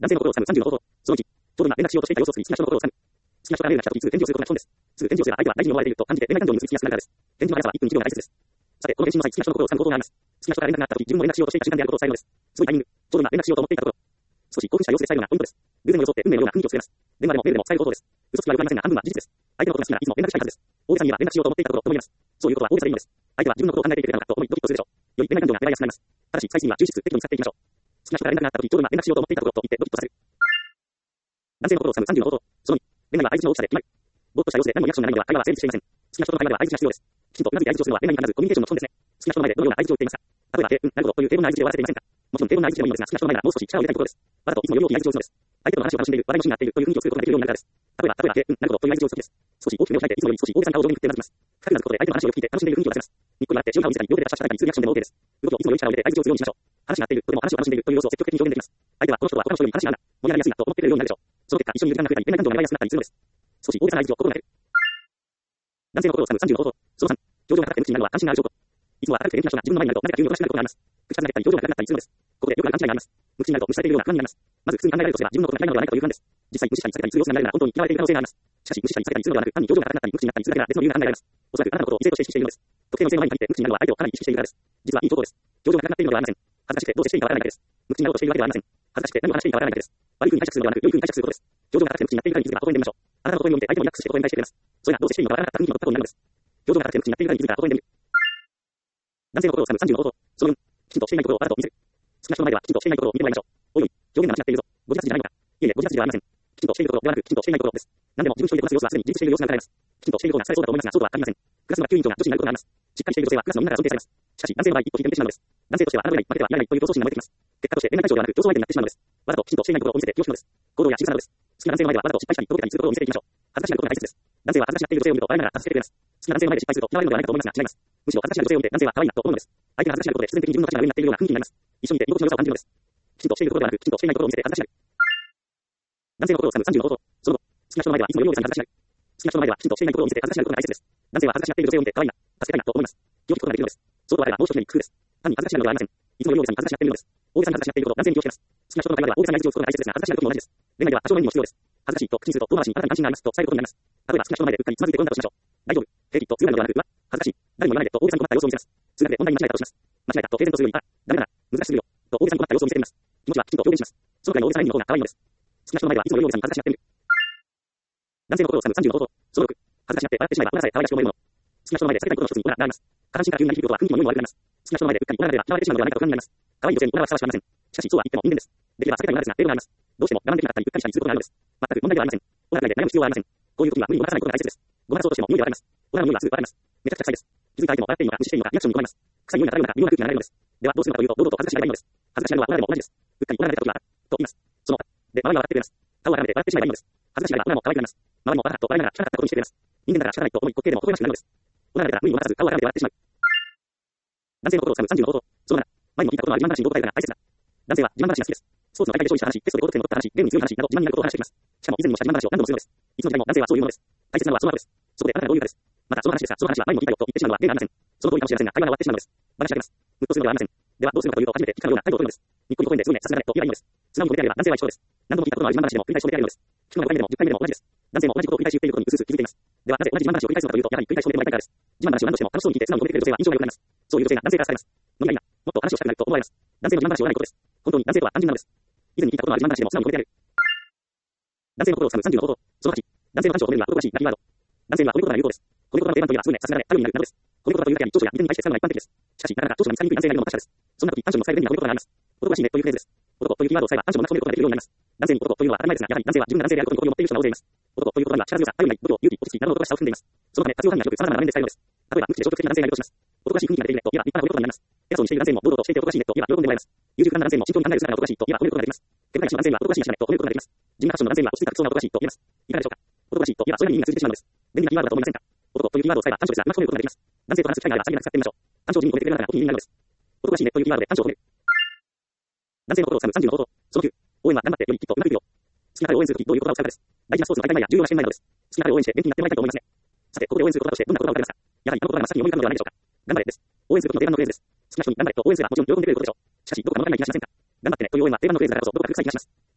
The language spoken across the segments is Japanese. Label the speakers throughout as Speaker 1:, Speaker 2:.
Speaker 1: 男性の心を掴む30の方法。その1、ちょうど今連絡しようとしていた様子を知り、好きな人の心を掴む。好きな人がメールが来たとき、すぐ返事をすることが基本です。すぐ返事をすれば相手は大事に思われていると感じて恋愛感情に結びつきやすくなるからです。返事の速さは1分1秒が大切です。さて、この返信の際、好きな人の心を掴む方法があります。好きな人から連絡があったとき、自分も連絡しようとしていた時間であることを伝えるのです。すごいタイミング。ちょうど今連絡しようと思っていたところ。少し興奮した様子で伝えるのがポイントです。偶然を装って運命のような雰囲気を作れます。電話でもメールでも伝える方法です。嘘つきはよくありませんが、半分は事実です。相手のことが好きならいつも連絡したいはずです。大げさに言えば連絡しようと思っていたことと思います。そういうことは大げさでいいのです。相手は自分のことを考えていてくれたのかと思いドキッとするでしょう。より恋愛感情が芽生えやすくなります。ただし、最新には抽出適度に使っていきましょう。好きな人から連絡があったとき、ちょうど今連絡しようと思っていたことと言ってドキッとさせる。男性の心を掴む30の方法。その2、恋愛は相槌の大きさで決まる。ぼーっとした様子で何もリアクションがないのでは会話は成立していません。好きな人の会話では相槌が必要です。きちんとうなずいて相槌をするのは恋愛に限らずコミュニケーションの基本ですね。好きな人の前でどのような相槌を言っていますか。例えば、なるほどという平凡な相槌で終わらせていませんか。もちろん平凡な相槌でもいいのですが、好きな人の前ならもう少し力を入れたいところです。わざといつもより大きい相槌をするのです。相手との話を楽しんでいる、話題のシーンになっているという雰囲気を作ることができるようになるからです。例えば、なるほどという相槌をするときです。少し大きく目を開いていつもより少し大げさに顔を上に振ってうなずきます。深くうなずくことで相手の話をよく聞いて楽しんでいる雰囲気を出せます。ニッコリ笑って瞬間を見せたり、両手でパシャパシャ叩いたりするリアクションでも OK です。動きをいつもより力を入れて相槌をするようにしましょう。話が合っている、とても話を楽しんでいるという様子を積極的に表現できます。相手はこの人は他の人より話が合うな、盛り上がりやすいなと思ってくれるようになるでしょう。その結果、一緒にいる時間が増えたり、恋愛感情が芽生えやすくなったりするのです。少し大げさな相槌を心がける。男性の心を掴む30の方法。その3、表情が高くて無口になるのは関心がある証拠。いつもは明るくて元気な人が自分の前になると、なぜか急におとなしくなることがあります。口数が減ったり、表情が暗くなったりするのです。ここでよくある勘違いがあります。無口になると無視されているような不安になります。まず普通に考えられるとすれば、自分のことが嫌いなのではないかという不安です。実際、無視したりされたりする様子が見られるなら本当に嫌われている可能性があります。しかし、無視したりされたりするのではなく、単に表情が硬くなったり、無口になったりするだけなら別の理由が考えられます。おそらくあなたのことを異性として意識しているのです。特定の異性の前に限って無口になるのは相手をかなり意識しているからです。実はいい兆候です。表情が硬くなっているのではありません。恥ずかしくてどう接していいかわからないだけです。無口になろうとしているわけではありません。恥ずかしくて何を話していいかわからないだけです。悪い風に解釈するのではなく、良い風に解釈することです。表情が硬くて無口になっているからに気づくから微笑んでみましょう。あなたの微笑みを見て相手もリラックスして微笑み返してくれます。それがどう接していいのかわからなかった雰囲気の突破口になるのです。表情が硬くて無口になっているからに気づくから微笑んでみる。男性の心を掴む30の方法。その4、きちんとしていないことをわざと見せる。好きな人の前ではきちんとしていないことを見てもらいましょう。おいおい、表現が間違っているぞ。ご自発じゃないのか。いえいえ、ご自発じゃありません。きちんとしていることではなく、きちんとしていないことです。何でも自分一人でこなす様子はすでに自立している様子が伺えます。きちんとしていることがされそうだと思いますが、そうとは限りません。クラスの学級委員長が女子になることがあります。しっかりしている女性はクラスのみんなから尊敬されます。しかし、男性の場合、一歩引いてみてしまうのです。男性としては侮れない、負けてはいらないという闘争心が燃えてきます。結果として恋愛対象ではなく競争相手になってしまうのです。わざときちんとしていないことを見せて気を引くのです。行動や仕草などです。好きな男性の前ではわざと失敗したり、とぼけたりすることを見せていきましょう。恥ずかしなことが大切です。男性は恥ずかしがっている女性を見ると笑いながら助けてくれます。好きな男性の前で失敗すると嫌われるのではないかと思いますが違います。むしろ恥ずかしな女性を見て男性は可愛いなと思うのです。相手が恥ずかしなことで必然的に自分の価値が上になっているような雰囲気になります。一緒にいて居心地の良さを感じるのです。きちんとしていることではなく、きちんとしていないことを見せて恥ずかしがる。男性の心を掴む30の方法。その後、好きな人の前ではいつもより大げさに恥ずかしがる。好きな人の前ではきちんとしていないことを見せて恥ずかしがることが大切です。男性は恥ずかしがっている女性を見て可愛いな、助けたいなと思います。気を引くことができるのです。そうとあればもう一つ目に工夫です。単に恥ずかしなのではありません。いつもより大げさに恥ずかしがっているのです。大げさに恥ずかしがっていることを男性に気をつけます。好きな人の会話では大げさに相槌をすることが大切ですが、恥ずかしな時も同じです。恋愛では多少の意味も必要です。恥ずかしいと口にすると遠回しにあなたに関心がありますと伝えることになります。例えば好きな人の前でうっかりつまずいて転んだとしましょう。大丈夫、平気と強がるのではなく、恥ずかしい、誰も言わないでと大げさに困った様子を見せます。数学で問題に間違えたとします。間違えたと平然とするより、ダメだな、難しすぎるよと大げさに困った様子を見せてみます。気持ちはきちんと表現します。そのくらいの大げさな意味の方が可愛いのです。好きな人の前ではいつもより大げさに恥ずかしがっている。男性の心を掴む30の方法。その6、恥ずかしがって笑ってしまえばオラさえ可愛らしく思えるもの。好きな人の前で避けたいことの一つにオラがあります。下半身から急に響くことは雰囲気も目も悪くなります。好きな人の前でうっかりオラが出れば嫌われてしまうのではないかと不安になります。可愛い女性にオラはふさわしくありません。しかしそうは言っても人間です。できれば避けたいオラですが、例外があります。どうしても我慢できなかったりうっかりしたりすることがあるのです。全く問題ではありません。オラぐらいで悩む必要はありません。こういう時には無理にごまかさないことが大切です。ごまかそうとしても匂いでわかります。オラの匂いはすぐわかります。めちゃくちゃ臭いです。気づいた相手も笑っているのか無視しているのかリアクションに困ります。臭い匂いが漂うのか妙な空気が流れるのです。ではどうするのかというと堂々と恥ずかしがればいいのです。恥ずかしがるのはオラでも同じです。うっかりオラが出た時はと言います。その他で周りが笑ってくれます。顔を洗めて笑ってしまえばいいのです。恥ずかしがればオラも可愛くなります。周りも笑と笑いながら汚かったことにしてくれます。人間だから仕方ないと思い滑稽でも微笑ましくなるのです。オラが出たら無理にごまかさず顔を洗めて笑ってしまう。男性の心を掴む30の方法。その7、前にも聞いたことのある自慢話にどう答えるかが大切だ。男性は自慢話が好きです。スポーツの大会で勝利した話、テストで高得点を取った話、ゲームに強い話など自慢になることを話してきます。しかも以前にもした自慢話を何度もするのです。いつの時代も男性はそういうものです。大切なのはその後です。そこであなたがどういうかです。またその話ですが、その話は前にも聞いたよと言ってしまうのは例がありません。その通りかもしれませんが、会話が終わってしまうのです。私が出ます。ムッとするのではありません。ではどうするのかというと初めて聞くかのような態度を取るのです。ニッコニコ声ですぐね、さすがだねと言えばいいのです。素直に答えれば男性は一緒です。何度も聞いたことのある自慢話でも繰り返し述べられるのです。聞くのが5回目でも10回目でも同じです。男性も同じことを繰り返し言っていることにうすうす気づいています。ではなぜ同じ自慢話を繰り返すのかというと、やはり繰り返し述べてもらいたいからです。自慢話を何度しても楽しそうに聞いて素直に述べてくれる女性は印象が良くなります。そういう女性が男性から好かれます。飲みたいな、もっと話をしたくなると思われます。男性の自慢話をないことです。本当に男性とは単純なのです。以前に聞いたことのある自慢話でも素直に述べてやる。男性の心を掴む30の方法。その8、男性の話を褒めるには男らしいラッキーワード。男性には褒めることが有効です。褒めることの定番といえばすぐね、さすがだね、頼りになるなどです。褒めることというだけに長所や利点に対して使うのが一般的です。しかし、なかなか長所が見つかりにくい男性がいるのも確かです。そんな時、短所にも使える便利な褒めることがあります。男らしいねというフレーズです。男というキーワードを使えば短所もなく褒めることができるようになります。男性に男というのは当たり前ですが、やはり男性は自分が男性であることに誇りを持っている人が大勢います。男という言葉には力強さ、頼りない、度胸、勇気、落ち着きなどの男らしさを含んでいます。そのため活用範囲が広く様々な場面で使えるのです。例えば、無口で消極的な男性がいるとします。男らしい雰囲気が出ているねと言えば立派な褒め言葉になります。偉そうにしている男性も堂々としていて男らしいねと言えば喜んでもらえます。優柔不断な男性も慎重に考える姿が男らしいと言えば褒めることができます。手堅い男性は男らしいなしねと褒めることができます。地味なファッションの男性は落ち着いた服装が男らしいと言えます。いかがでしょうか。男らしいと言えばそれなりに意味が通じてしまうのです。便利なキーワードだと思いませんか。男というキーワードを使えば短所ですが、うまく褒めることができます。男性と話す機会があればさりげなく使ってみましょう。短所を地味に褒めてくれるならお気に入りになるのです。男らしいねというキーワードで短所を褒める。男性の心を掴む30の方法。その9、応援は頑張ってよりきっとうまくいくよ。好きな彼を応援するときどういう言葉を使うかです。大事なスポーツの大会前や重要な試合前などです。好きな彼を応援して元気になってもらいたいと思いますね。さて、ここで応援する言葉としてどんな言葉を使いますか。やはりあの言葉が真っ先に思い浮かぶのではないでしょうか。頑張れです。応援することの定番のフレーズです。好きな人に頑張れと応援すればもちろん喜んでくれることでしょう。しかし、どこか物足りない気がしませんか。頑張ってねという応援は定番のフレーズだからこそどこか臭い気がします。一応応援はしてくれ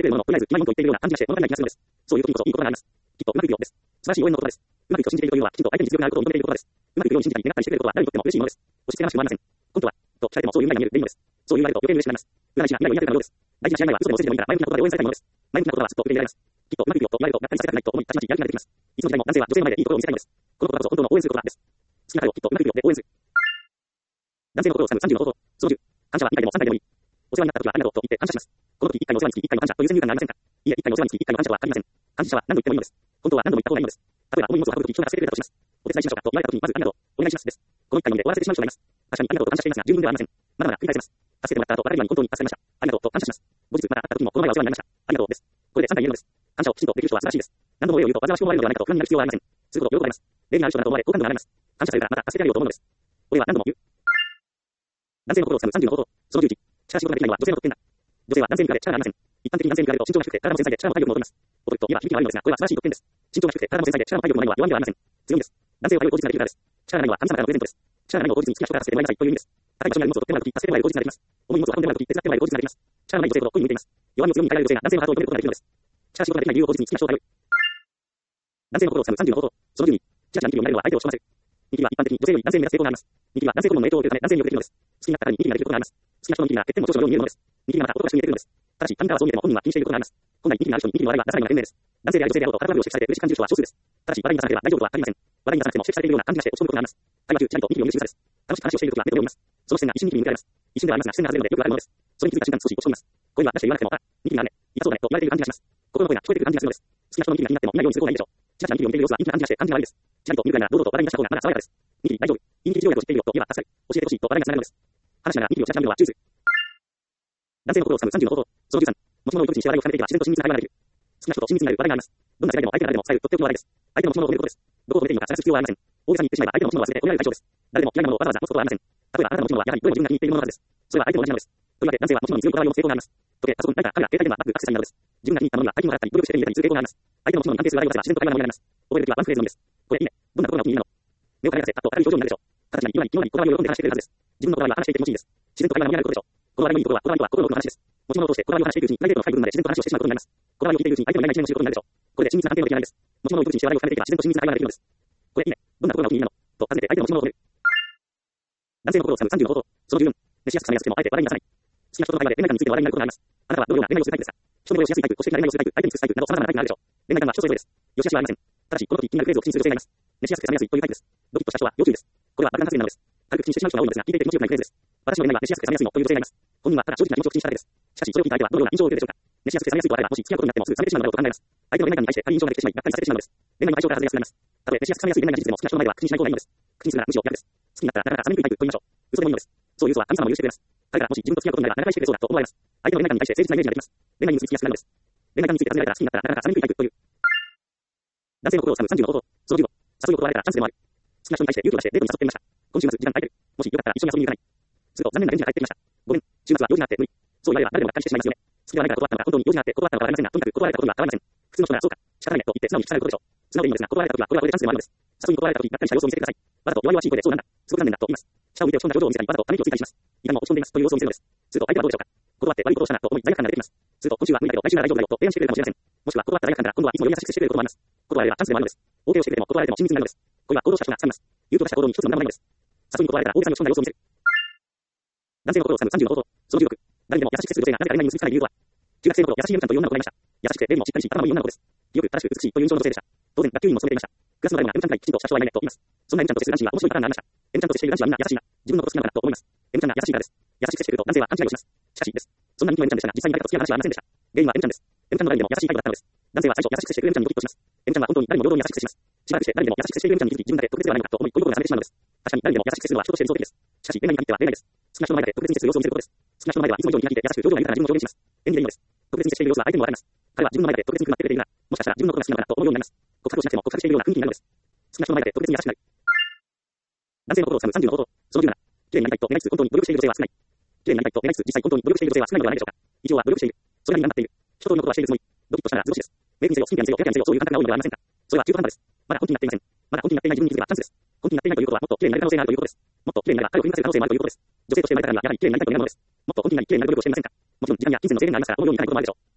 Speaker 1: れるものの、とりあえず今4と言っているような感じがして物足りない気がするのです。そういう時にこそいいことがあります。きっとうまくいくようです。素晴らしい応援の言葉です。うまくいくと信じているというのは、きちんと相手に実力があることを認めている言葉です。うまくいくように信じたり願ったりしてくれることは誰にとっても嬉しいものです。押し付けがましくもありません。本当は、と聞かれてもそういう未来が見えるでいいのです。そう言われると余計に嬉しくなります。大事な未来を見られたのです。大事な試合前は嘘でも嘘でもいいから前向きなことで応援されたいものです。前向きなことはずっと受け入れられます。きっとうまくいくよと言われるとがっかりされたくないと思い、たちまちやる気が出てきます。いつの時代も男性は女性の前でいいところを見せたいのです。このことこそ本当の応援することです。好きな彼をきっとうまくいくよで応援する。男性の心をつかむ30の方法。その10。感謝は2回でも3回でもいい。お世話になった時はありがとうと言って感謝します。この時1回のお世話につき1回の感謝という先入観がありませんか？いえ、1回のお世話につき1回の感謝はありません。感謝は何度言ってもいいのです。本当は何度も言った方がいいのです。例えば重い荷物を運ぶ時人が助けてくれたとします。お手伝いしましょうかと言われた時にまずありがとう。お願いしますです。この1回のみで終わらせてしまう人がいます。確かにありがとうと感謝していますが十分ではありません。まだまだ繰り返せます。助けてもらった後、笑えるように本当に助かりました。ありがとうと感謝します。後日また会った時もこの前はお世話になりました。ありがとうです。これで3回言えるのです。感謝をきちんとできる人は素晴らしいです。何度もお礼を言うと煩わしく思われるのではないかと不安になる必要はありません。することよくあります。礼にある人だと思われ好感度が上がります。感謝されたらまた助けてあげようと思うのです。俺は何度も言う。男性の心をつかむ30の方法。その11。しかし仕事ができないのは女性の特権だ。女性は男性に比べ力がありません。一般的に男性に比べると身長が低くて体も繊細で力も体力も劣ります。劣ると言えば響きが悪いのですが、これは素晴らしい特権です。身長が低くて体も繊細で力も体力もないのは弱みではありません。強みです。男性を頼る当日ができるからです。力がないのは神様からのプレゼントです。力がないのを当日に好きな人から助けてもらいなさいという意味です。例えば一緒にある荷物を取ってもらうとき助けてもらえる当日ができます。重い荷物を運んでもらうとき手伝ってもらえる当日ができます。力のない女性ほど恋に向いています。弱みを強みに変えられる女性が男性のハートを射止めることができるのです。しかし仕事ができない理由を当日に好きな人を頼る。男性の心をつかむ30の方法。その12。チラチラ見切りを見られるのは相手をしょうませる。見切りは一般的に女性より男性に目立つ傾向があります。見切りは男性ホルモンの影響を受けるため男性によくできるのです。好きになった方に見切りができることがあります。好きな人の見切りが欠点も長所のように見えるのです。見切りがまた男らしく見えてくるのです。ただし、他人からはそう見えても本人は気にしていることがあります。本来見切りがある人に見切りの笑いはダサいのが賢明です。男性であり女性であろうと体のを指摘されて嬉しく感じる人は少数です。ただし、話題に出さなければ大丈夫とは限りません。話題に出さなくても指摘されているような感じがして落ち込むことがあります。会話中、ちゃんと見切りを見る仕草です。楽しく話をしているときは目と目を見ます。その視線が一瞬見切りに向けられます。一瞬ではありますが、視線が外れるのでよくあるものです。それに気づいた瞬間少し落ち込みます。声には出して言わなくても、あ、見切りがあるね。痛そうだねと言われている感じがします。心の声が聞こえてくる感じがするのです。好きな人の見切りが気になっても見ないようにする方がいいでしょう。チラチラ見切りを見ている様子は陰気な感じがして感じが悪いです。チラリと見るくらいなら堂々と話題に出した方がまだ爽やかです。見切り大丈夫。見切り治療薬を知っているよと言えば助かる。教えてほしいと話題がつながるのです。話しながら見切りをチラチラ見るのはチューズ。男性の心をつかむ30の方法。その13。持ち物を一口にして話題を重ねていけば自然と親密な会話ができる。好きな人と親密になる話題があります。どんな世代でも相手からでも伝えるとっておきの話題です。相手の持ち物を褒めることです。どこを褒めていいのか探す必要はありません。大げさに言ってしまえば相手の持ち物を忘れて褒められる対象です。誰でも嫌いなものをわざわざ持つことはありません。例えばあなたの持ち物はやはりどれも自分が気に入っているもののはずです。それは相手も同じなのです。とりわけ男性は持ち物に強いこだわりを持つ傾向があります。時計、パソコン、ライター、カメラ、携帯電話、バッグ、アクセサリーなどです。自分が気に入ったものには大金を払ったり、努力して手に入れたりする傾向があります。相手の持ち物に関係する話題を出せば自然と会話が盛り上がります。覚えるときはワンフレーズのみです。これいいね。どんなところがお気に入りなの？目を輝かせ、パッと明るい表情になるでしょう。形なり、色なり、昨日なり、こだわりを喜んで話してくれるはずです。自分のこだわりは話していて気持ちいいです。自然と会話が盛り上がることでしょう。こだわりのいいところは、こだわりとは心の奥の話です。持ち物を通してこだわりを話していくうちに、プライベートの深い部分まで自然と話をしてしまうことになります。こだわりを聞いているうちに相手のいない一面を知ることになるでしょう。これで親密な関係の出来上がりです。持ち物を一口にして話題を重ねていけば自然と親密な会話ができるのです。これいいね。どんなところがお気に入りなの？と尋ねて相手の持ち物を褒める。男性の心をつかむ30の方法。その14。熱しやすく冷めやすくてもあえて話題に出さない。好きな人との会話で恋愛観について話題になることがあります。あなたはどのような恋愛をするタイプですか？人の恋をしやすいタイプ、個性的な恋愛をするタイプ、相手に尽くすタイプなど様々なタイプがあるでしょう。恋愛観は人それぞれです。良し悪しはありません。ただし、この時気になるフレーズを口にする女性がいます。熱しやすく冷めやすいというタイプです。ドキッとした人は要注意です。これは爆弾発言なのです。軽く口にしてしまう人が多いのですが、聞いていて気持ちよくないフレーズです。私の恋愛は熱しやすく冷めやすいのという女性がいます。本人はただ正直な気持ちを口にしただけです。しかし、それを聞いた相手はどのような印象を受けるでしょうか。熱しやすく冷めやすいとあれば、もし付き合うことになってもすぐ冷めてしまうだろうと考えます。相手の恋愛観に対して軽い印象ができてしまい、がっかりさせてしまうのです。恋愛の対象から外れやすくなります。たとえ熱しやすく冷めやすい恋愛が事実でも好きな人の前では口にしない方がいいのです。口にするならむしろ逆です。好きになったらなかなか冷めにくいタイプと言いましょう。嘘でもいいのです。そういう嘘は神様も許してくれます。彼らがもし自分と付き合うことになれば長返してくれそうだと思われます。相手の恋愛観に対して誠実なイメージができます。恋愛に結びつきやすくなるのです。恋愛観について尋ねられたら好きになったらなかなか冷めにくいタイプという。男性の心をつかむ30の方法。その15。誘いを断られたらチャンスでもある。好きな人に対して勇気を出してデートに誘ってみました。今週末時間空いてる。もしよかったら一緒に遊びに行かない？すると残念な返事が返ってきました。ごめん。週末は用事があって無理。そう言われれば誰でもがっかりしてしまいますよね。好きではないから断ったのか本当に用事があって断ったのかわかりませんが、とにかく断られたことには変わりません。普通の人ならそうか、仕方ないねと言って素直に引き下がることでしょう。素直でいいのですが、断られた時はこれはこれでチャンスでもあるのです。誘いに断られた時がっかりした様子を見せてください。わざと弱々しい声でそうなんだ。すごく残念だと言います。下を向いて落ち込んだ表情を見せたり、わざとため息をついたりします。いかにも落ち込んでいますという様子を見せるのです。すると相手はどうでしょうか。断って悪いことをしたなと思い罪悪感が出てきます。すると今週は無理だけど来週なら大丈夫だよと提案してくれるかもしれません。もしくは断った罪悪感から今度はいつもより優しくしてくれることもあります。断れればチャンスでもあるのです。大手をしてくれても断られても親密になるのです。これは行動した人が掴みます。勇気を出した行動に一つの無駄もないのです。誘いに断られたら大げさに落ち込んだ様子を見せる。男性の心を掴む30の方法。その16。誰にでも優しく接する女性がなぜか恋愛に結びつかない理由とは。中学生の頃、優しいゆうちゃんという女の子がいました。優しくて、礼にもしっかりし、頭もいい女の子です。清く、正しく、美しいという印象の女性でした。当然、学級委員も務めていました。クラスの誰もが M ちゃんくらいきちんとした人はいないねと言います。そんな M ちゃんと接する男子には面白いパターンがありました。M ちゃんと接している男子はみんな優しいな。自分のこと好きなのかなと思います。M ちゃんが優しいからです。優しく接してくると男性は勘違いをします。しかし、です。そんな人気の M ちゃんでしたが、実際に誰かと付き合う話はありませんでした。原因は M ちゃんです。M ちゃんの誰にでも優しいタイプだったのです。男性は最初優しく接してくる M ちゃんにドキッとします。M ちゃんは本当に誰にも平等に優しく接します。しばらくして誰にでも優しく接している M ちゃんに気づき、自分だけ特別ではないのかと思い、恋心が冷めてしまうのです。確かに誰にでも優しく接するのは人として理想的です。しかし、恋愛に限っては例外です。好きな人の前で特別に接する様子を見せることです。好きな人の前ではいつも以上に気が利いて優しく表情が豊かな自分を表現します。演技でいいのです。特別に接している様子は相手にもわかります。彼は自分の前で特別に配ってくれているなら、もしかしたら自分のことが好きなのかなと思うようになります。告白をしなくても告白しているような雰囲気になるのです。好きな人の前で特別に優しくなる。男性の心を掴む30の方法。その17。綺麗になりたいと願いつつ本当に努力している女性は少ない。綺麗になりたいと願いつつ実際本当に努力している女性は少ないのではないでしょうか。以上は努力している。それなりに頑張っている。一通りのことはしているつもり。ドキッとしたら図星です。メイクにせよ、スキンケアにせよ、ヘアケアにせよ、そういう感覚が多いのではありませんか。それは中途半端です。まだ本気になっていません。まだ本気になっていない自分に気づけばチャンスです。本気になっていないということはもっと綺麗になる可能性があるということです。もっと綺麗になれば彼を振り回せる可能性もあるということです。女性として生まれたからにはやはり綺麗になりたいと願うものです。もっと本気になり綺麗になる努力をしていませんか。もちろん時間や金銭の制限がありますから、思うようにいかないこともあるでしょう。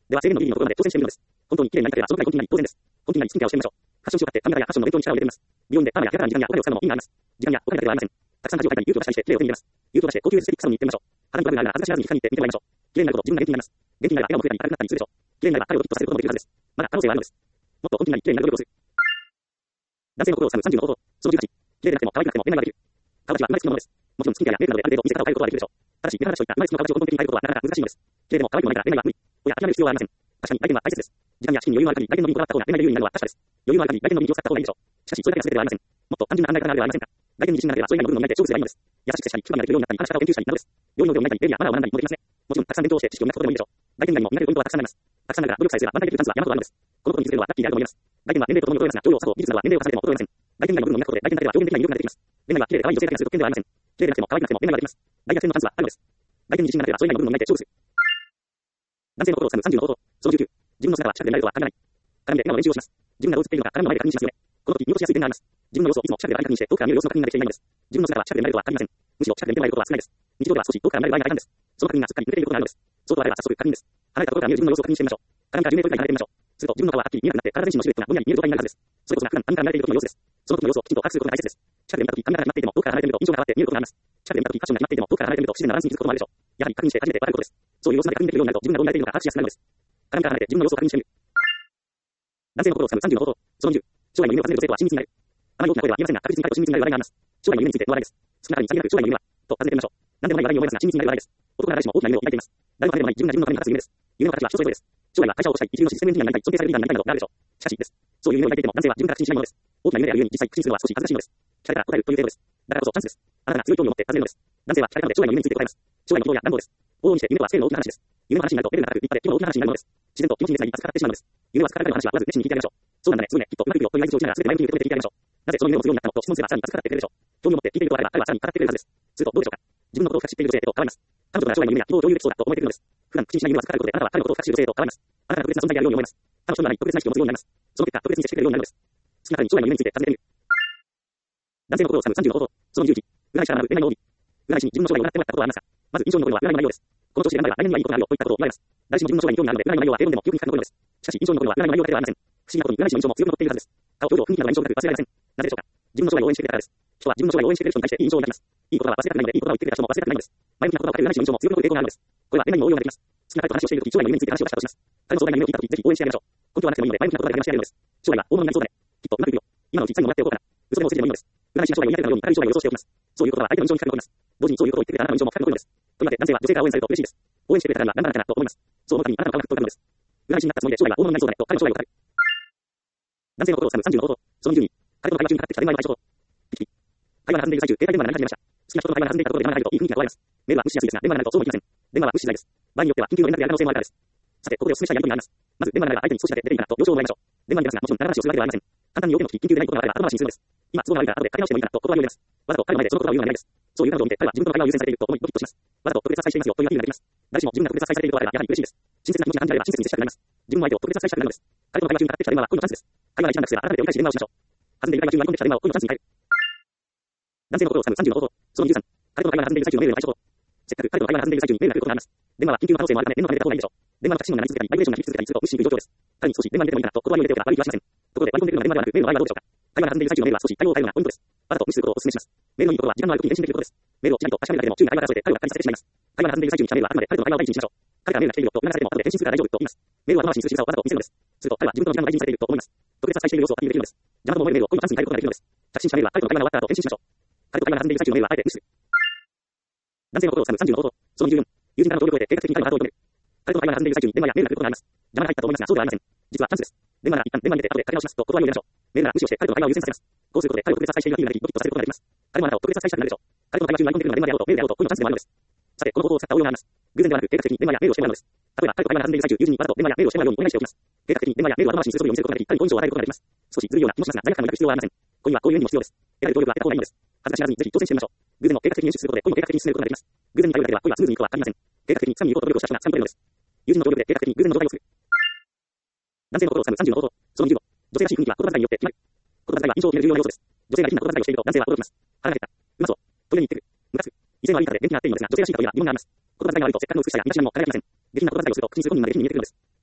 Speaker 1: では制限のギリのところまで挑戦してみるのです。本当に綺麗になりたければそのくらい本気になり当然です。本気になりスキンケアをしてみましょう。ファッション誌を買って髪型やファッションの勉強に力を入れてみます。美容院でパーマやヘアカラーに時間やお金を使うのも意味があります。時間やお金だけではありません。たくさん恥をかいたり勇気を出したりして手を手に入れます。勇気を出して高級エステティックサロンに行ってみましょう。肌にトラブルがあるなら恥ずかしがらずに皮膚科に行って見てもらいましょう。綺麗になるほど自分が元気になります。元気になれば笑顔も増えたり明るくなったりするでしょう。綺麗になれば彼をヒットさせることもできるはずです。まだ可能性はあるのです。もっと本気になり綺麗になる努力をする。男性の心を探る30の方法。その18。綺麗でなくても可愛くなくても恋愛ができる。顔立ちは生まれつきのものです。もちろんスキンケアやメイクなどである程度見せ方を変えることはできるでしょう。ただし、目鼻立ちといった生まれつきの形を根本的に変えることはなかなか難しいのです。綺麗でも可愛くもないから恋愛は無理。おや諦める必要はありません。確かに来店は大切です。時間や資金に余裕のある限り来店のみにこだわった方が恋愛が有利になるのは確かです。余裕のある限り来店のみに気を使った方がいいでしょう。しかし、それだけが全てではありません。もっと単純な考え方なのではありませんか。来店に自信がなければそれ以外の部分のみで勝負すればいいのです。優しく接したり、気分がなれるようになったり、話し方を研究したりなどです。料理の腕を磨いたり、礼儀やマナーを学んだりもできますね。もちろん、たくさん勉強をして知識を磨くことでもいいでしょう。来店以外にも磨けるポイントはたくさんあります。たくさんながら努力さえすれば挽回できるチャンスは山ほどあるのです。このことに気づけるのはラッキーであると思います。来店は年齢とともに衰えますが、情報、作法、技術などは年齢を重ねても衰えません。来店以外の部分を磨くことで、来店だけでは表現できない魅力が出てきます。恋愛は綺麗で可愛い女性だけがする特権ではありません。綺麗でなくても可愛くなくても恋愛ができます。大逆転のチャンスはあるのです。来店に自信がなければそれ以外の部分を磨いて勝負する。男性の心を探る30の方法。その19。自分の姿は近くで見られるとは限らない。鏡で笑顔の練習をします。自分がどう映っているのか鏡の前で確認しますよね。この時見落としやすい点があります。自分の様子をいつも近くで確認して遠くから見る様子の確認ができていないのです。自分の姿は近くで見られるとは限りません。むしろ近くで見てもらえることは少ないです。日常では少し遠くから見られる場合が大半です。その確認がすっかり抜けていることがあるのです。そうとあれば早速確認です。離れたところから見る自分の様子を確認してみましょう。鏡から10メートルぐらい離れてみましょう。すると自分の顔ははっきり見えなくなって体全身のシルエットがぼんやり見える状態になるはずです。それこそが普段から見られている時の様子です。その時の様子をきちんと把握することが大切です。近くで見た時髪型が決まっていても遠くから離れてみると印象が変わって見えることがあります。近くで見た時ファッションが決まっていても遠くから離れてみると不自然なバランスに気づくこともあるでしょう。やはり確認して初めて笑うことです。そういう様子まで確認できるようになると自分がどう見られているのか把握しやすくなるのです。鏡から離れて自分の様子を確認してみる。男性の心を探る30の方法。その20。将来の夢を尋ねる女性とは親密になる。あまり大きな声では言いませんが、確実に彼と親密になる話題があります。将来の夢についての話題です。好きな彼に先立つ将来の夢はと尋ねてみましょう。何でもない話題に思いますが、親密になる話題です。男なら誰しも大きな夢を抱いています。誰も彼でもない自分が自分のために立つ夢です。夢の形は人それぞれです。将来は会社をしたい、一流のシステムエンジニアになりたい、尊敬されるリーダーになりたいなどがあるでしょう。しかしです。そういう夢を抱いていても男性は自分から口にしないものです。大きな夢であるように実際口にするのは少し恥ずかしいのです。聞かれたら答えるという程度です。だからこそチャンスです。あなたが強い興味を持って尋ねるのです。男性は聞かれたので将来の夢について答えます。将来の希望や願望です。往々にして夢とはスケールの大きな話です。夢の話になるとレベルが高く立派で規模の大きな話になるのです。自然と気持ちにつなぎ熱く語ってしまうのです。夢は疲れる話はまず熱心に聞いてあげましょう。そうなんだね、すごいね、きっとうまくいくよという合図をしながら全て前向きに受け止めて聞いてあげましょう。なぜその夢を持つようになったのと質問すればさらに熱く語ってくれるでしょう。興味を持って聞いているとあれば彼はさらに語ってくれるはずです。するとどうでしょうか。自分のことを深く知っている女性と変わります。彼女となら将来の夢や希望を共有できそうだと思えているのです。普段口にしない夢を語ることであなたは彼のことを深く知る女性と変わります。あなたが特別な存在であるように思います。彼女となら特別な意識を持つようになります。その結果特別に接してくれるようになるのです。好きな彼に将来の夢について尋ねてみる。男性の心を探る30の方法。その11。占い師から学ぶ恋愛の奥義。占い師に自分の将来を占ってもらったことはありますか。まず印象に残るのは占いの内容です。この調子で占いは来年にはいいことがあるよといったことを言われます。誰しも自分の将来に興味があるので占いの内容は低音でも記憶に深く残るのです。しかし印象に残るのは占いの内容だけではありません。不思議なことに占い師の印象も強く残っているはずです。顔、表情、雰囲気などの印象がなく忘れられません。なぜでしょうか。自分の将来を応援してくれたからです。人は自分の将来を応援してくれる人に対していい印象を抱きます。いいことは忘れたくないので、いいことを言ってくれた人も忘れたくないのです。前向きな言葉をかける占い師の印象も強く残る傾向があるのです。これは恋愛にも応用ができます。好きな彼と話をしているとき、将来の夢について話をしたとします。彼の壮大な夢を聞いたとき、ぜひ応援してあげましょう。根拠はなくてもいいので、前向きな言葉で話してあげるのです。将来は大物になりそうだね。きっとうまくいくよ。今のうちに最後もらっておこうかな。嘘でも嘘でもいいのです。占い師が将来を見られるように彼の将来を予想しておきます。そういうことは相手の印象に深く残ります。同時にそういうことを言ってくれたあなたの印象も深く残るのです。というわけで男性は女性から応援されると嬉しいです。応援してくれたらなんだかなと思います。そう思った時にあなたの顔がふっと浮かぶのです。占い師になったつもりで将来は大物になりそうだねと彼の将来を語る。男性の心を探る30の方法。その20に、彼との会話中に語ってきた電話の対処法。ピキピキ。会話が弾んでいる最中、携帯電話が鳴り始めました。好きな人と会話が弾んでいたところで電話が入るといい雰囲気が壊れます。メールは無視しやすいですが、電話が鳴るとそうもいきません。電話は無視しないです。場合によっては緊急の連絡や可能性もあるからです。さて、ここでお勧めしたいやりとりがあります。まず、電話が鳴れば相手に少しだけ出ていいかなと了承をもらいましょう。電話に出ますが、もちろん長話をするわけではありません。簡単に要件の時、緊急でないことがあれば後回しにするのです。今、都合が悪いから後でかけ直してもいいかなと断りを入れます。わざと彼の前でその言葉を言うのはないです。そういう彼女を見て、彼は自分との会話を優先されていると思いドキッとします。わざと特別扱いしていますよというアピールができます。誰しも自分が特別扱いされているとあればやはり嬉しいです。親切な気持ちが感じられば親切に接したくなります。自分の相手を特別扱いしたくなるのです。彼との会話中に語ってきた電話は恋のチャンスです。会話が一段落すれば改めて折り返し電話をしましょう。弾んでいる会話中に割り込んできた電話を恋のチャンスに変える。男性の心を探る30の方法。その23。彼との会話が弾んでいる最中のメールの対処法。せっかく彼との会話が弾んでいる最中にメールが来ることがあります。電話は緊急の可能性もあるため念のため出た方がいいでしょう。電話の着信音が鳴り続けたり、バイブレーションが響き続けたりすると無視にいる状況です。彼に少し電話に出てもいいかなと断りを入れておけば悪い気はしません。ところで割り込んでくるのは電話ではなくメールの場合はどうでしょうか。会話が弾んでいる最中のメールは少し対応を変えるのがポイントです。わざと無視することをお勧めします。メールのいいところは時間のある時に返信できることです。メールをちらりと確かめるだけでも注意が会話が争えて彼をバカにさせてしまいます。会話が弾んでいる最中に来たメールはあくまで彼との会話を大事にしましょう。彼からメールが来ているよと促されても後で返信するから大丈夫と言います。メールを後回しにする仕草をわざと見せるのです。すると彼は自分との時間が大事にされていると思います。特別扱いしている様子をアピールできるのです。邪魔と思えるメールを恋のチャンスに変えることができるのです。着信したメールは彼との会話が終わった後返信しましょう。彼と会話が弾んでいる最中のメールはあえて無視する。男性の心を探る30の方法。その24。友人からの協力を得て計画的に彼のハートを求める。彼との会話が弾んでいる最中に電話やメールが来ることがあります。邪魔が入ったと思いますがそうではありません。実はチャンスです。電話なら一旦電話に出て後でかけ直しますと断りを入れましょう。メールなら無視をして彼との会話を優先させます。こうすることで彼を特別扱いしているアピールができドキッとさせることができます。彼もあなたを特別扱いしたくなるでしょう。彼との会話中に割り込んでくるのは電話であろうとメールであろうと恋のチャンスでもあるのです。さて、この方法を使った応用があります。偶然ではなく計画的に電話やメールをしてもらうのです。例えば、彼と会話が弾んでいる最中、友人にわざと電話やメールをしてもらうようにお願いしておきます。計画的に電話やメールを後回しにする素振りを見せることができ、彼に好印象を与えることができます。少しずるいような気もしますが、罪悪感を抱く必要はありません。恋はこういう意味も必要です。得られる協力は得た方がいいのです。恥ずかしがらずにぜひ挑戦してみましょう。偶然の計画的に演出することで恋を計画的に進めることができます。偶然に頼るだけでは恋はスムーズにいくとは限りません。計画的につかみに行こうと努力をした人がつかみ取れるのです。友人の協力で計画的に偶然の状態を作る。男性の心を探る30の方法。その25。女性らしい雰囲気は言葉遣いによって決まる。言葉遣いは印象を決める重要な要素です。女性が変な言葉遣いをしていると男性は驚きます。腹が減った。うまそう。トイレに行ってくる。ムカつく。威勢の悪い方で元気があっていいのですが、女性らしい方には疑問があります。言葉遣いが悪いとせっかくの美しさや身だしなみも輝きません。下品な言葉遣いをすると口にする本人まで下品に見えてくるのです。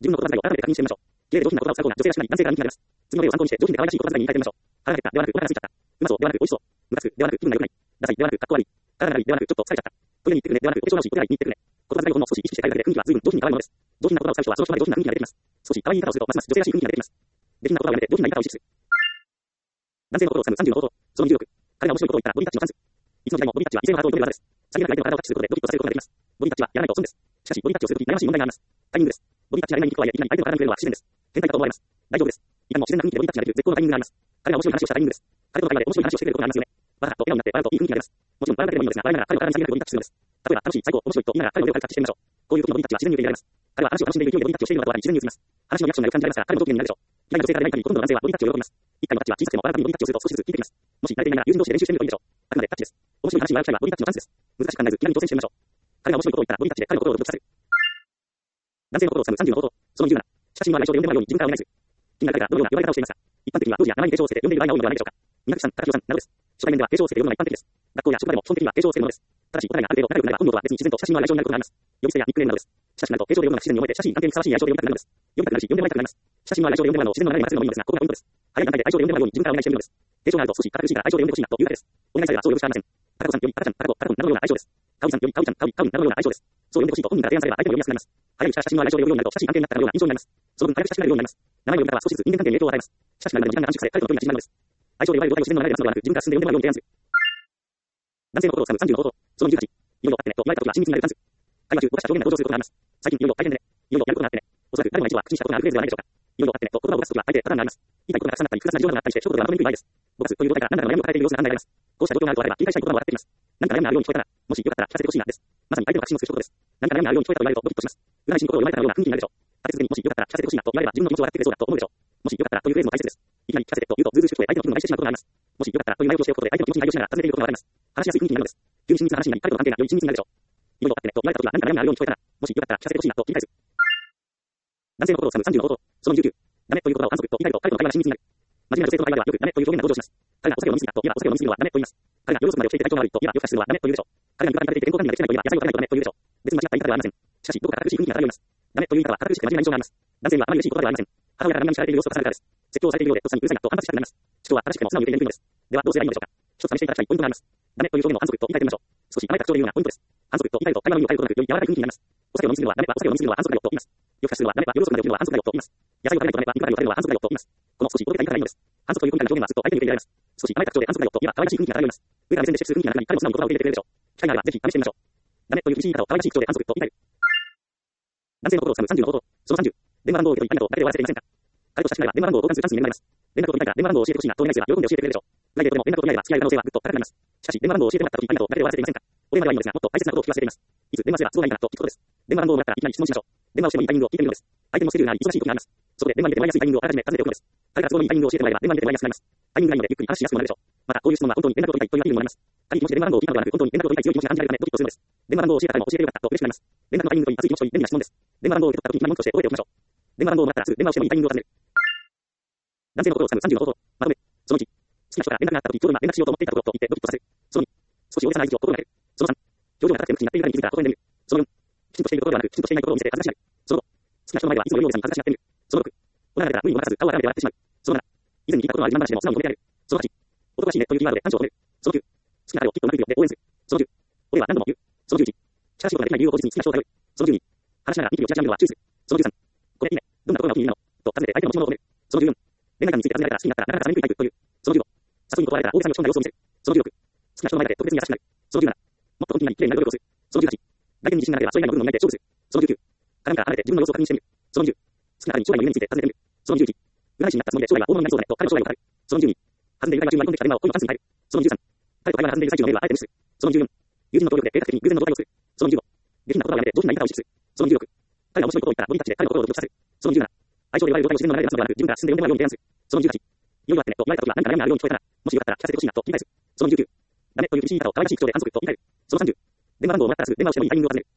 Speaker 1: 自分の言葉遣いを改めて確認してみましょう。綺麗で上品な言葉を使うような女性らしくない男性が人気になります。次の例を参考にして上品で可愛らしい言葉遣いに変えてみましょう。腹が減ったではなくお腹が空いちゃった。うまそうではなく美味しそう。ムカつくではなく気分が良くない。ダサいではなくかっこ悪い。体が悪いではなくちょっと疲れちゃった。トイレに行ってくるねではなくお化粧直しお手洗いに行ってくるね。言葉遣いをほんの少し意識して変えるだけで雰囲気は随分上品に可愛いものです。上品な言葉を使う人はその人まで上品な雰囲気が出てきます。少し可愛い言い方をするとますます女性らしい雰囲気が出てきます。下品な言葉をやめて上品な言い方を意識する。男性の心をつかむ30の方法。その26。彼が面白いことを言ったらボディタッチのチャンス。いつの時代もボディタッチは異性のハートを射止める技です。さりげなく相手の体をタッチすることでドキッとさせることができます。ボディタッチはやらないと損です。しかしボディタッチをするとき悩ましい問題があります。タイミングです。ボディタッチがやりにくくはいえいきなり相手の体に触れるのは不自然です。変態だと思われます。大丈夫です。いかにも自然な雰囲気でボディタッチができる絶好のタイミングがあります。彼が面白い話をしたタイミングです。彼との会話で面白い話をしてくれることがありますよね。バカッと笑顔になって笑うといい雰囲気が出ます。もちろん笑うだけでもいいのですが、笑いながら彼の体にさりげなくボディタッチするのです。例えば楽しい、最高、面白いと言いながら彼の腕を軽くタッチしてみましょう。こういう時のボディタッチは自然に受け入れられます。彼は話を楽しんでいる勢いでボディタッチをしているのだと自然に映ります。話のリアクションがよく感じられますが、彼も上機嫌になるでしょう。嫌いな女性から恋愛にほとんどの男性はボディタッチを喜びます。一回のタッチは小さくても笑うたびにボディタッチをすると少しずつ効いてきます。もし慣れていないなら友人同士で練習してみるといいでしょう。あくまでタッチです。面白い話に笑う際はボディタッチのチャンスです。難しく考えず気軽に挑戦してみましょう。彼が面白いことを言ったらボディタッチで彼の心をドキドキさせる。男性の心をつかむ30の方法。その27。写真は来所で呼んでもらうように自分からお願いする。気になる誰がどのような呼ばれ方をしていますか。一般的には当時や名前に継承をつけて呼んでいる場合が多いのではないでしょうか。稲垣さん、高木さんなどです。初対面では継承をつけて呼ぶのが一般的です。学校や職場でも基本的には継承をつけるものです。ただし、答えがある程度仲良くなれば本名とは別に自然と写真の愛称になることがあります。呼び捨てやニックネームなどです。親しくなると継承で呼ぶのが不自然に思えて親しい関係にふさわしい愛称で呼びたくなるのです。呼びたくなるし、呼んでもらいたくなります。親しみの愛称で呼んでもらうのを自然の流れに任せるのもいいのですが、ここがポイントです。早い段階で愛称で呼んでもらうように自分からお願いしてみるのです。継承があると少し堅苦しいから愛称で呼んでほしいなというだけです。お願いされればそう呼ぶしかありません。高子さんより高ちゃん、高子、高子などのような愛称です。カウさんよりカウちゃん、カウイ、カウイなどのような愛称です。そう呼んでほしいと本人から提案されれば相手も呼びやすくなります。早いうちから親しみの愛称で呼ぶようになると親しい関係になったかのような印象になります。その分早く親しくなるようになります。名前の呼び方は少しずつ人間関係に影響を与えます。親しくなるまで時間が短縮され、彼との距離が縮まるのです。愛称で呼ばれる状態を自然の流れで出すのではなく、自分から進んで呼んでもらうように提案する。男性の心をつかむ30の方法。その28。いろいろあってねと言われたときは親密になれるチャンス。会話中、僕たち表現が登場することがあります。最近いろいろ大変でね。いろいろやることがあってね。おそらく誰もが一度は口にしたことがあるフレーズではないでしょうか。いろいろあってねと言葉を出すときは大抵パターンがあります。言いたいことがたくさんあったり、複雑な事情があったりして、一言ではまとめにくい場合です。僕たちという状態から何らかの悩みを抱えている様子が考えられます。こうした状況があるとあれば、切り返したい言葉も分かってきます。何か悩みがあるように聞こえたら、もしよかったら聞かせてほしいなです。まさに相手の確信をすることです。何か悩みがあるように聞こえたと言われるとドキッとします。占い師に心を読まれたような雰囲気になるでしょう。立て続けにもしよかったら聞かせてほしいなと言われれば自分の気持ちを分かってくれそうだと思うでしょう。もしよかったらというフレーズも大切です。いきなり聞かせてと言うとずうずうしく聞こえ相手の気分が害してしまうことがあります。もしよかったらという内容としておくことで相手の気持ちに配慮しながら尋ねていることがあります。話しやすい雰囲気になるのです。急に親密な話になり、彼との関係がより親密になるでしょう。いろいろあってねと言われたときは何か悩みがあるように聞こえたら、もしよかったら聞かせてほしいなと繰り返す。男性の心をつかむ30の方法。その29。ダメという言葉を反則と言い換えると彼との会話が親密になる。真面目な女性との会話ではよくダメという表現が登場します。彼がお酒を飲みすぎたと言えばお酒を飲みすぎるのはダメと言います。彼が夜遅くまで起きていて体調が悪いと言えば夜更かしするのはダメと言うでしょう。彼が床にかけていて健康管理ができないと言えば野菜を食べないとダメと言うでしょう。別に間違った言い方ではありません。しかしどこか堅苦しい雰囲気が漂います。ダメという言い方は堅苦しくて真面目な印象があります。男性にはあまり嬉しい言葉ではありません。母親が何々にされている様子を重ねたからです。説教されているようでとっさにうるさいなと反発したくなります。主張は正しくても素直に受け入れにくいのです。ではどうすればいいのでしょうか。一つ試していただきたいポイントがあります。ダメという表現の反則と言い換えてみましょう。少し甘い特徴で言うようなポイントです。反則と言い換えると会話の意味を変えることなくより柔らかい雰囲気になります。お酒を飲みすぎるのはダメはお酒を飲みすぎるのは反則だよと言います。夜更かしするのはダメは夜遅くまで起きるのは反則だよと言います。野菜を食べないとダメは肉離れを食べるのは反則だよと言います。この少しおどけた言い方がいいのです。反則という文化の表現はずっと相手に受け入れられます。少し甘い特徴で反則だよと言えば可愛らしい雰囲気が漂います。上から目線で接する雰囲気がなくなり、彼も素直に言葉を受け入れてくれるでしょう。機会があればぜひ試してみましょう。ダメという厳しい言い方を可愛らしい口調で反則と言い換える。男性の心をつかむ30の方法。その30。電話番号を入れといたいなとだけで終わらせていませんか。彼と親しくなれば電話番号を交換するチャンスに恵まれます。連絡を取りたいから電話番号を教えてほしいなとお願いすれば喜んで教えてくれるでしょう。来でこれも連絡を取り合えば付き合いの可能性はぐっと高くなります。しかし電話番号を教えてもらった時にありがとうだけで終わらせていませんか。お電話ではいいのですが、もっと大切なことを聞かせています。いつ電話すれば都合がいいかなと聞くことです。電話番号をもらったらいきなり質問しましょう。電話をしてもいいタイミングを聞いてみるのです。相手のスケジュールがあり忙しい時があります。そこで電話に出てもらいやすいタイミングをあらかじめ尋ねておくのです。彼が都合のいいタイミングを教えてもらえば電話に出てもらいやすくなります。タイミングがいいのでゆっくり話しやすくなるでしょう。またこういう質問は本当に連絡を取りたいというアピールにもなります。仮に気持ちで電話番号を聞いたのではなく本当に連絡を取りたい強い気持ちが感じられるためドキッとするのです。電話番号を教えたからも教えてよかったと嬉しくなります。連絡のタイミングといい熱い気持ちといい便利な質問です。電話番号を受け取った時に今文として覚えておきましょう。電話番号をもらったらすぐ電話をしてもいいタイミングを尋ねる。男性の心をつかむ30の方法。まとめ。その1。好きな人から連絡があった時、今日今連絡しようと思っていたところと言ってドキッとさせる。その2。少し大げさな合図を心がける。その3。表情が高くて無口になっているからに気づいたら微笑んでみる。その4。きちんとしているところではなく、きちんとしていないところを見せて恥ずかしがる。その5。好きな人の前ではいつもより大げさに恥ずかしがってみる。その6。おならが出たら無理にもならず顔を改めて笑ってしまう。その7。以前に聞いたことのある自慢話でも素直に述べてやる。その8。男らしいねというキーワードで感情を込める。その9。好きな彼をきっとうまくいくよで応援する。その10。俺は何度も言う。その11。近しいことができない理由を後日に好きな人を頼る。その12。話しながら息をちらちら見るのは注意する。その13。これいいね。どんなところがお気に入りなのと尋ねて相手の持ち物を褒める。その14。恋愛観について尋ねられたら好きになったらなかなか冷めにくいタイプという。その15。誘いに断られたら大げさに落ち込んだ様子を見せる。その16。好きな人の前で特別に優しくなる。その17。もっと本気になり綺麗になる努力をする。その18。外見に自信がなければそれ以外の部分の見ないで勝負する。その19。鏡から離れて自分の様子を確認してみる。その20。好きな彼に将来の夢について尋ねてみる。その21。占い師になったつもりで将来は大物になりそうだねと彼の将来を語る。その22。弾んでいる会話中に割り込んできた電話を恋のチャンスに変える。その23。彼と会話が弾んでいる最中のメールはあえて無視する。その24。友人の協力で計画的に偶然の動画を作る。その25。下品な言葉をやめて上品な言い方を意識する。その26。彼が面白いことを言ったらボディタッチで彼の心をドキドキさせる。その27。愛情で言われる状態を自然の流れで話すのではなく自分から進んで読んでもらうように提案する。その18。よいわってねと言われた時は何か悩みがあるように聞こえたら、もしよかったら聞かせてほしいなと繰り返す。その19。ダメという厳しい言い方を可愛らしい口調で反則と言い換える。その30。電話番号をもらったらすぐ電話をしてもいいタイミングを尋ねる。